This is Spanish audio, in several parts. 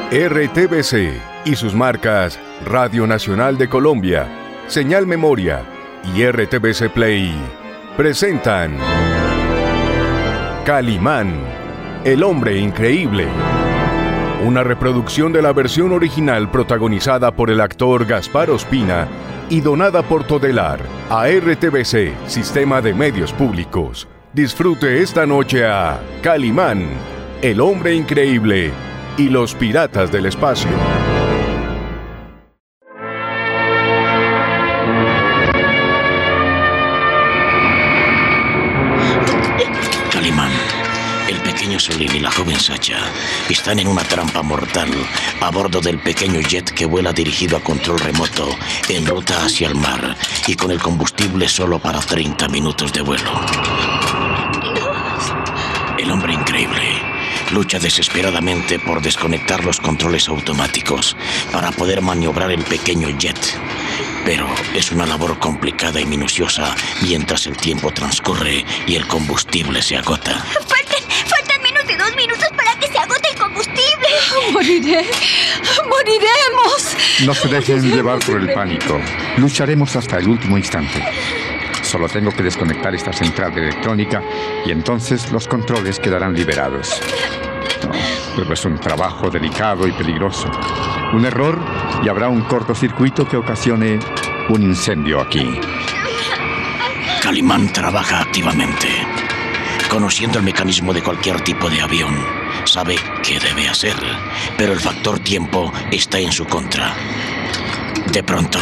RTBC y sus marcas Radio Nacional de Colombia, Señal Memoria y RTBC Play presentan Calimán, el hombre increíble. Una reproducción de la versión original protagonizada por el actor Gaspar Ospina y donada por Todelar a RTBC, Sistema de Medios Públicos. Disfrute esta noche a Calimán, el hombre increíble y los piratas del espacio. Calimán, el pequeño Solín y la joven Sacha están en una trampa mortal a bordo del pequeño jet que vuela dirigido a control remoto en ruta hacia el mar y con el combustible solo para 30 minutos de vuelo. El hombre increíble lucha desesperadamente por desconectar los controles automáticos para poder maniobrar el pequeño jet. Pero es una labor complicada y minuciosa mientras el tiempo transcurre y el combustible se agota. Faltan menos de 2 minutos para que se agote el combustible. ¡Moriremos! No se dejen llevar por el pánico. Lucharemos hasta el último instante. Solo tengo que desconectar esta central de electrónica y entonces los controles quedarán liberados. Pero es un trabajo delicado y peligroso. Un error y habrá un cortocircuito que ocasione un incendio aquí. Calimán trabaja activamente. Conociendo el mecanismo de cualquier tipo de avión, sabe qué debe hacer, pero el factor tiempo está en su contra. De pronto...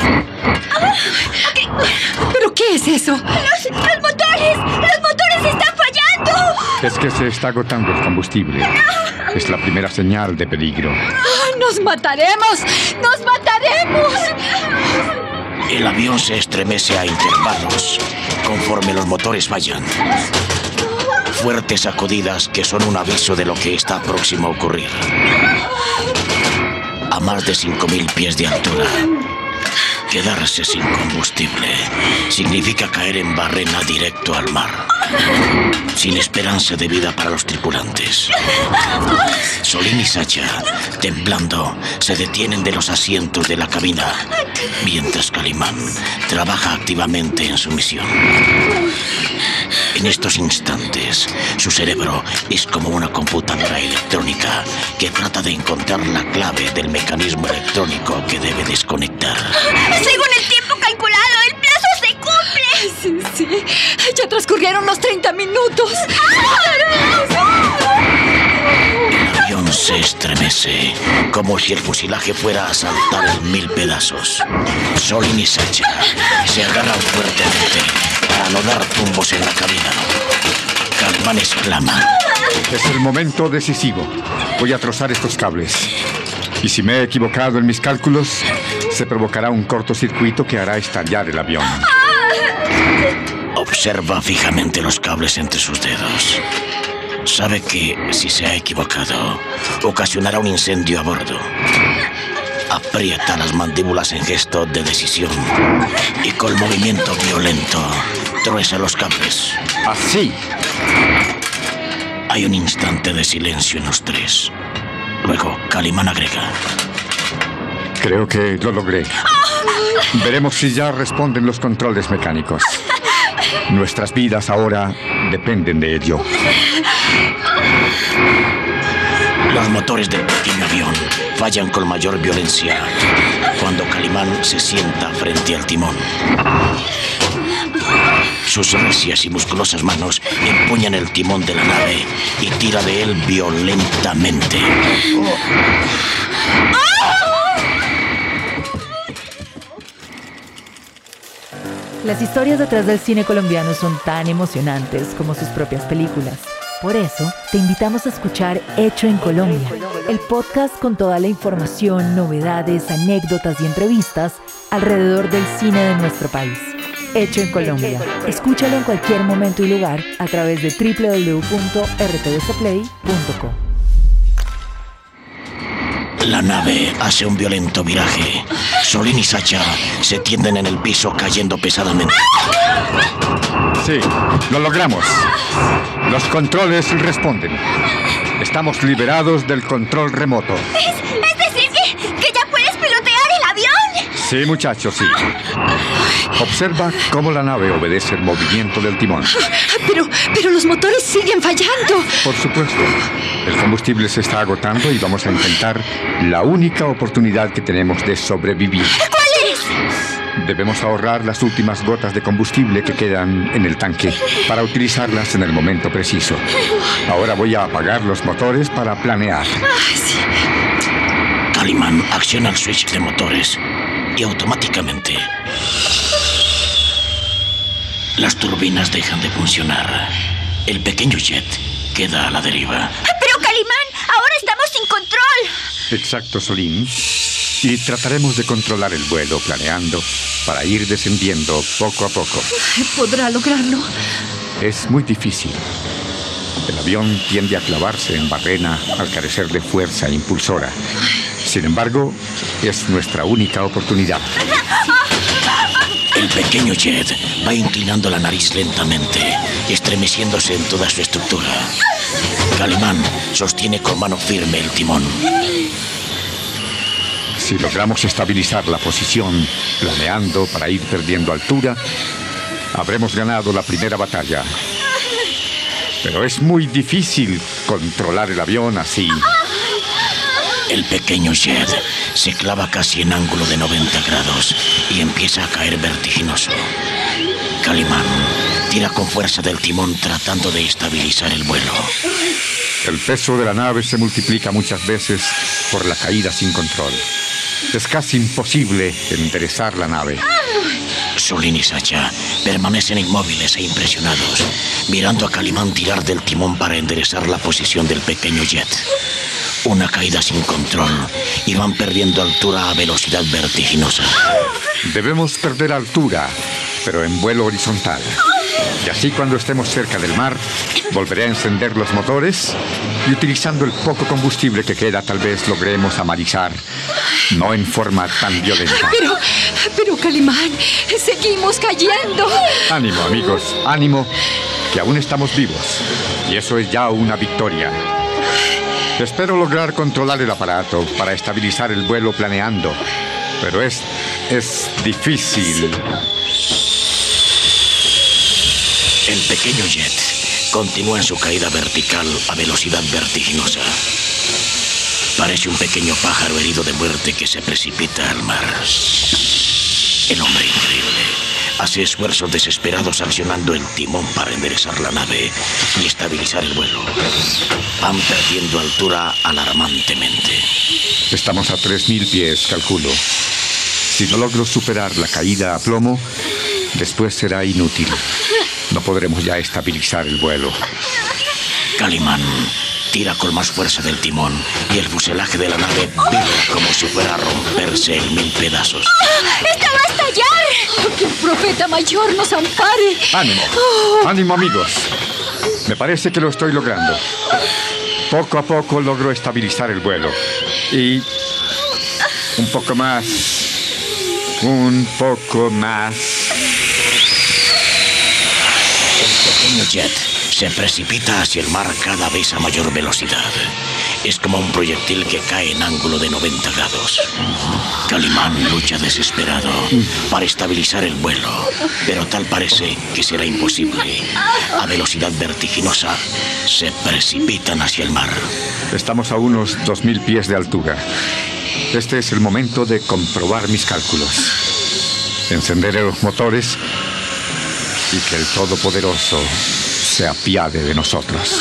¿Pero qué es eso? ¡Los motores están fallando! Es que se está agotando el combustible. Es la primera señal de peligro. ¡Nos mataremos! El avión se estremece a intervalos conforme los motores fallan. Fuertes sacudidas que son un aviso de lo que está próximo a ocurrir. A más de 5.000 pies de altura, quedarse sin combustible significa caer en barrena directo al mar, sin esperanza de vida para los tripulantes. Solín y Sacha, temblando, se detienen de los asientos de la cabina, mientras Calimán trabaja activamente en su misión. En estos instantes, su cerebro es como una computadora electrónica que trata de encontrar la clave del mecanismo electrónico que debe desconectar. Según el tiempo calculado, el plazo se cumple. Sí. Ya transcurrieron los 30 minutos. El avión se estremece, como si el fuselaje fuera a saltar en 1000 pedazos. Solín y Sacha se agarran fuertemente para no dar tumbos en la cabina. Calimán exclama: Es el momento decisivo. Voy a trozar estos cables. Y si me he equivocado en mis cálculos, se provocará un cortocircuito que hará estallar el avión. Observa fijamente los cables entre sus dedos. Sabe que, si se ha equivocado, ocasionará un incendio a bordo. Aprieta las mandíbulas en gesto de decisión y con movimiento violento trueza los cables. ¡Así! Hay un instante de silencio en los tres. Luego, Calimán agrega: Creo que lo logré. Veremos si ya responden los controles mecánicos. Nuestras vidas ahora dependen de ello. Los motores del pequeño avión fallan con mayor violencia cuando Calimán se sienta frente al timón. Sus recias y musculosas manos empuñan el timón de la nave y tira de él violentamente. Las historias detrás del cine colombiano son tan emocionantes como sus propias películas. Por eso, te invitamos a escuchar Hecho en Colombia, el podcast con toda la información, novedades, anécdotas y entrevistas alrededor del cine de nuestro país. Hecho en Colombia. Escúchalo en cualquier momento y lugar a través de www.rtbcplay.co. La nave hace un violento viraje. Solín y Sacha se tienden en el piso cayendo pesadamente. Sí, lo logramos. Los controles responden. Estamos liberados del control remoto. ¿Es decir que ya puedes pilotear el avión? Sí, muchachos, sí. Observa cómo la nave obedece el movimiento del timón. Pero los motores siguen fallando. Por supuesto. El combustible se está agotando y vamos a intentar la única oportunidad que tenemos de sobrevivir. ¿Cuál es? Debemos ahorrar las últimas gotas de combustible que quedan en el tanque para utilizarlas en el momento preciso. Ahora voy a apagar los motores para planear. Calimán acciona el switch de motores y automáticamente las turbinas dejan de funcionar. El pequeño jet queda a la deriva. Pero Calimán, ahora estamos sin control. Exacto, Solín. Y trataremos de controlar el vuelo planeando para ir descendiendo poco a poco. ¿Podrá lograrlo? Es muy difícil. El avión tiende a clavarse en barrena al carecer de fuerza impulsora. Sin embargo, es nuestra única oportunidad. El pequeño jet va inclinando la nariz lentamente, estremeciéndose en toda su estructura. Calimán sostiene con mano firme el timón. Si logramos estabilizar la posición, planeando para ir perdiendo altura, habremos ganado la primera batalla. Pero es muy difícil controlar el avión así. El pequeño jet se clava casi en ángulo de 90 grados y empieza a caer vertiginoso. Calimán tira con fuerza del timón tratando de estabilizar el vuelo. El peso de la nave se multiplica muchas veces por la caída sin control. Es casi imposible enderezar la nave. Solín y Sacha permanecen inmóviles e impresionados, mirando a Calimán tirar del timón para enderezar la posición del pequeño jet. Una caída sin control y van perdiendo altura a velocidad vertiginosa. Debemos perder altura, pero en vuelo horizontal. Y así cuando estemos cerca del mar, volveré a encender los motores y utilizando el poco combustible que queda, tal vez logremos amarizar, no en forma tan violenta. Pero Calimán, seguimos cayendo. Ánimo, amigos, ánimo, que aún estamos vivos. Y eso es ya una victoria. Espero lograr controlar el aparato para estabilizar el vuelo planeando, pero es difícil. El pequeño jet continúa en su caída vertical a velocidad vertiginosa. Parece un pequeño pájaro herido de muerte que se precipita al mar. El hombre increíble hace esfuerzos desesperados accionando el timón para enderezar la nave y estabilizar el vuelo. Van perdiendo altura alarmantemente. Estamos a 3.000 pies, calculo. Si no logro superar la caída a plomo, después será inútil. No podremos ya estabilizar el vuelo. Calimán tira con más fuerza del timón y el fuselaje de la nave vibra como si fuera a romperse en 1000 pedazos. ¡Esta va a estallar! ¡Que el profeta mayor nos ampare! ¡Ánimo! ¡Ánimo, amigos! Me parece que lo estoy logrando. Poco a poco logro estabilizar el vuelo. Y un poco más. Un poco más. El pequeño jet se precipita hacia el mar cada vez a mayor velocidad. Es como un proyectil que cae en ángulo de 90 grados. Calimán lucha desesperado para estabilizar el vuelo, pero tal parece que será imposible. A velocidad vertiginosa se precipitan hacia el mar. Estamos a unos 2.000 pies de altura. Este es el momento de comprobar mis cálculos. Encenderé los motores y que el Todopoderoso se apiade de nosotros.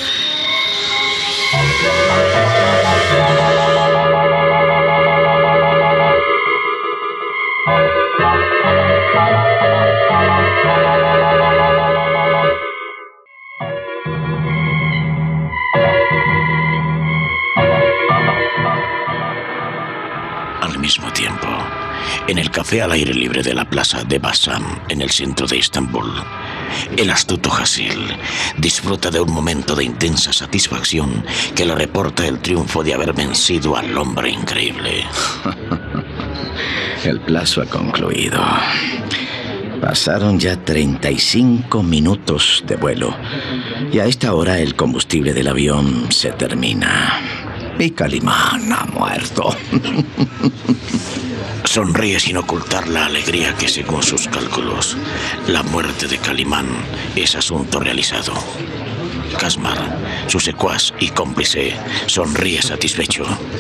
Al mismo tiempo, en el café al aire libre de la plaza de Bassam, en el centro de Estambul, el astuto Hasil disfruta de un momento de intensa satisfacción que le reporta el triunfo de haber vencido al hombre increíble. El plazo ha concluido. Pasaron ya 35 minutos de vuelo y a esta hora el combustible del avión se termina. Y Calimán ha muerto. Sonríe sin ocultar la alegría que, según sus cálculos, la muerte de Calimán es asunto realizado. Casmar, su secuaz y cómplice, sonríe satisfecho.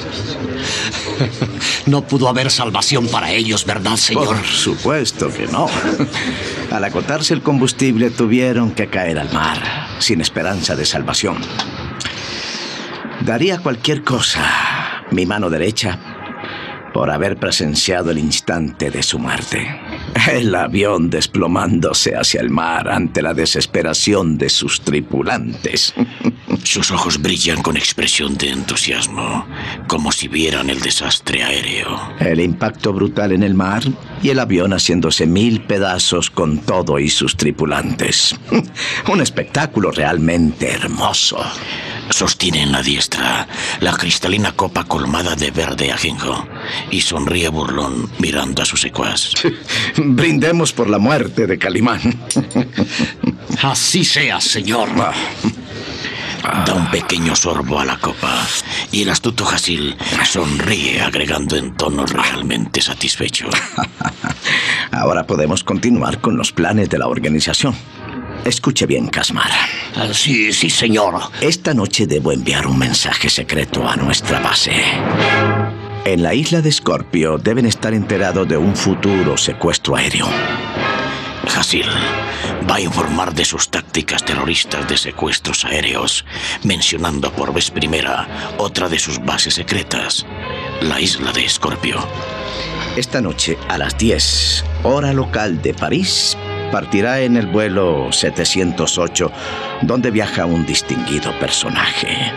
No pudo haber salvación para ellos, ¿verdad, señor? Por supuesto que no. Al agotarse el combustible tuvieron que caer al mar, sin esperanza de salvación. Daría cualquier cosa, mi mano derecha, por haber presenciado el instante de su muerte. El avión desplomándose hacia el mar ante la desesperación de sus tripulantes. Sus ojos brillan con expresión de entusiasmo, como si vieran el desastre aéreo. El impacto brutal en el mar y el avión haciéndose 1000 pedazos con todo y sus tripulantes. Un espectáculo realmente hermoso. Sostiene en la diestra la cristalina copa colmada de verde ajenjo y sonríe burlón mirando a su secuaz. Brindemos por la muerte de Calimán. Así sea, señor. Da un pequeño sorbo a la copa y el astuto Hasil sonríe agregando en tono realmente satisfecho. Ahora podemos continuar con los planes de la organización. Escuche bien, Casmar. Sí, señor. Esta noche debo enviar un mensaje secreto a nuestra base. En la isla de Scorpio deben estar enterados de un futuro secuestro aéreo. Hasil va a informar de sus tácticas terroristas de secuestros aéreos, mencionando por vez primera otra de sus bases secretas, la isla de Scorpio. Esta noche a las 10, hora local de París, partirá en el vuelo 708, donde viaja un distinguido personaje.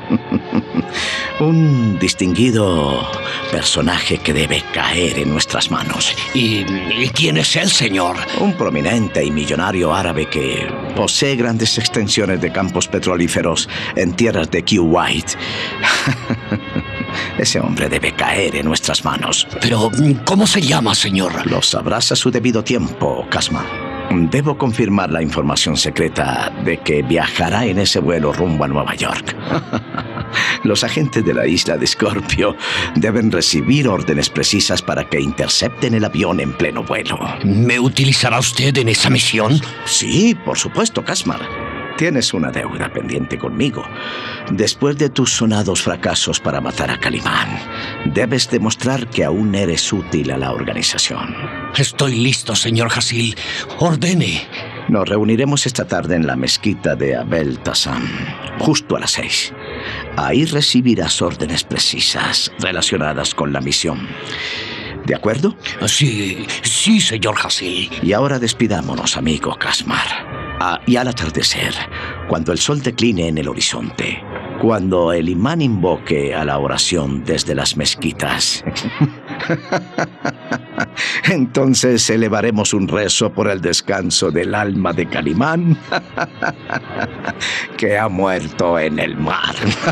Un distinguido personaje que debe caer en nuestras manos. ¿Y quién es él, señor? Un prominente y millonario árabe que posee grandes extensiones de campos petrolíferos en tierras de Kuwait. Ese hombre debe caer en nuestras manos. Pero, ¿cómo se llama, señor? Lo sabrás a su debido tiempo, Casma. Debo confirmar la información secreta de que viajará en ese vuelo rumbo a Nueva York. Los agentes de la isla de Scorpio deben recibir órdenes precisas para que intercepten el avión en pleno vuelo. ¿Me utilizará usted en esa misión? Sí, por supuesto, Casmar. Tienes una deuda pendiente conmigo. Después de tus sonados fracasos para matar a Calimán, debes demostrar que aún eres útil a la organización. Estoy listo, señor Hasil. Ordene. Nos reuniremos esta tarde en la mezquita de Abel Tassam, justo a las 6. Ahí recibirás órdenes precisas relacionadas con la misión. ¿De acuerdo? Sí, señor Hasil. Y ahora despidámonos, amigo Casmar. Y al atardecer, cuando el sol decline en el horizonte, cuando el imán invoque a la oración desde las mezquitas, entonces elevaremos un rezo por el descanso del alma de Calimán, que ha muerto en el mar.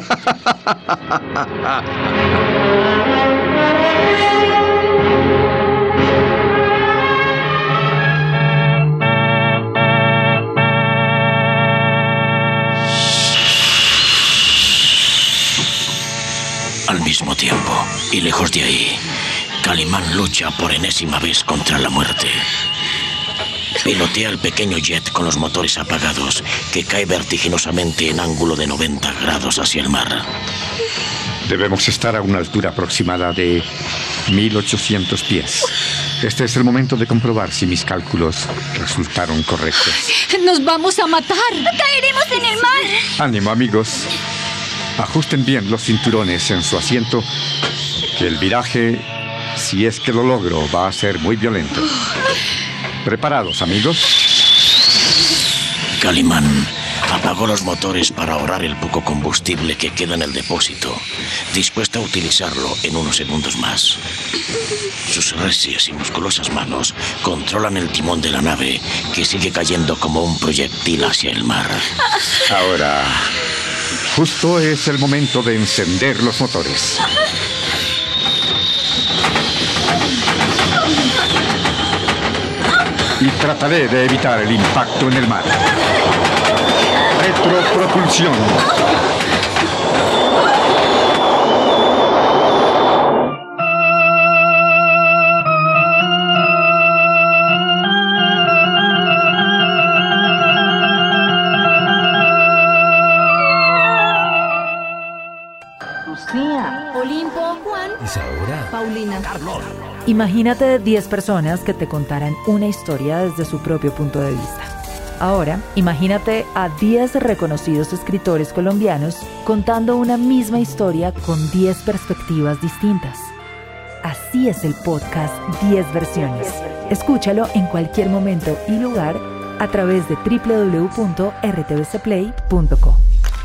Al mismo tiempo, y lejos de ahí, Calimán lucha por enésima vez contra la muerte. Pilotea el pequeño jet con los motores apagados, que cae vertiginosamente en ángulo de 90 grados hacia el mar. Debemos estar a una altura aproximada de 1800 pies. Este es el momento de comprobar si mis cálculos resultaron correctos. ¡Nos vamos a matar! ¡Caeremos en el mar! Ánimo, amigos. Ajusten bien los cinturones en su asiento, que el viraje, si es que lo logro, va a ser muy violento. ¿Preparados, amigos? Calimán apagó los motores para ahorrar el poco combustible que queda en el depósito, dispuesto a utilizarlo en unos segundos más. Sus recias y musculosas manos controlan el timón de la nave, que sigue cayendo como un proyectil hacia el mar. Ahora, justo es el momento de encender los motores. Y Trataré de evitar el impacto en el mar. Retropropulsión. Lucía, Olimpo, Juan, Isaura, Paulina, Carlos. Imagínate 10 personas que te contaran una historia desde su propio punto de vista. Ahora, imagínate a 10 reconocidos escritores colombianos contando una misma historia con 10 perspectivas distintas. Así es el podcast 10 versiones. Escúchalo en cualquier momento y lugar a través de www.rtvcplay.co.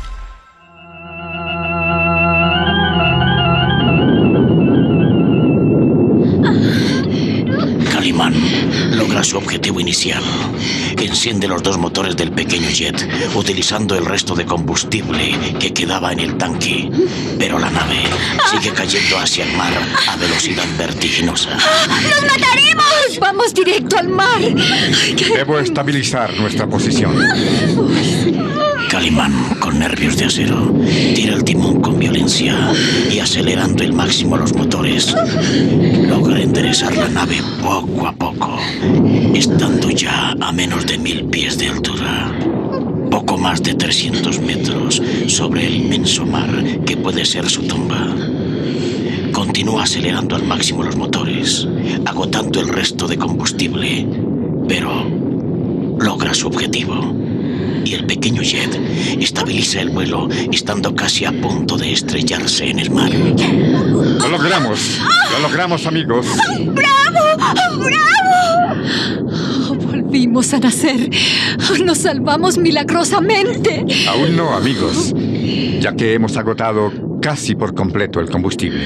Calimán logra su objetivo inicial. Enciende los 2 motores del pequeño jet, utilizando el resto de combustible que quedaba en el tanque. Pero la nave sigue cayendo hacia el mar a velocidad vertiginosa. ¡Nos mataremos! vamos directo al mar. Debo estabilizar nuestra posición. Calimán, con nervios de acero, tira el timón con violencia y acelerando el máximo los motores, logra enderezar la nave poco a poco, estando ya a menos de 1000 pies de altura. Poco más de 300 metros sobre el inmenso mar que puede ser su tumba. Continúa acelerando al máximo los motores, agotando el resto de combustible, pero logra su objetivo. Y el pequeño jet estabiliza el vuelo, estando casi a punto de estrellarse en el mar. ¡Lo logramos, amigos! ¡Bravo! ¡Bravo! Oh, volvimos a nacer. Nos salvamos milagrosamente. Aún no, amigos, ya que hemos agotado casi por completo el combustible.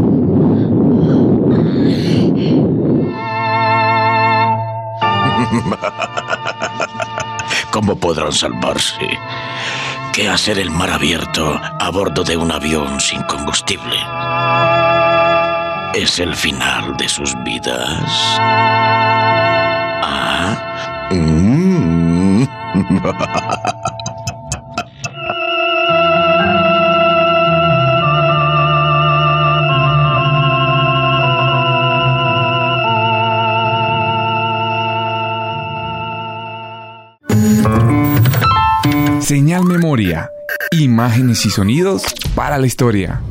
¿Cómo podrán salvarse? ¿Qué hacer el mar abierto a bordo de un avión sin combustible? ¿Es el final de sus vidas? ¿Ah? Señal Memoria. Imágenes y sonidos para la historia.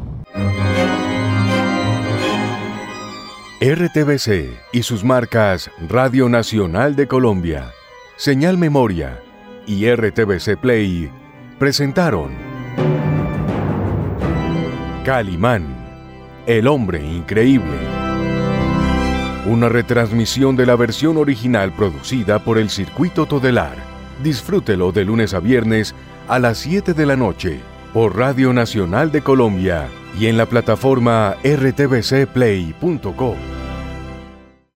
RTVC y sus marcas Radio Nacional de Colombia, Señal Memoria y RTVC Play presentaron Calimán, el hombre increíble. Una retransmisión de la versión original producida por el Circuito Todelar. Disfrútelo de lunes a viernes a las 7 de la noche por Radio Nacional de Colombia y en la plataforma rtvcplay.co.